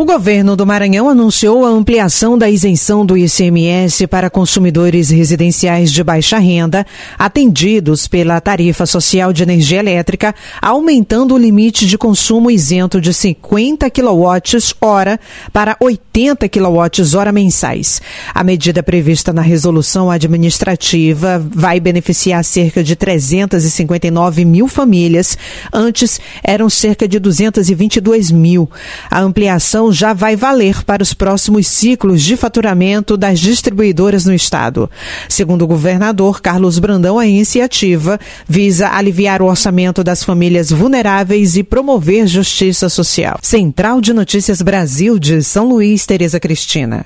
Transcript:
O governo do Maranhão anunciou a ampliação da isenção do ICMS para consumidores residenciais de baixa renda, atendidos pela tarifa social de energia elétrica, aumentando o limite de consumo isento de 50 kWh para 80 kWh mensais. A medida prevista na resolução administrativa vai beneficiar cerca de 359 mil famílias, antes eram cerca de 222 mil. A ampliação já vai valer para os próximos ciclos de faturamento das distribuidoras no estado. Segundo o governador Carlos Brandão, a iniciativa visa aliviar o orçamento das famílias vulneráveis e promover justiça social. Central de Notícias Brasil de São Luís, Tereza Cristina.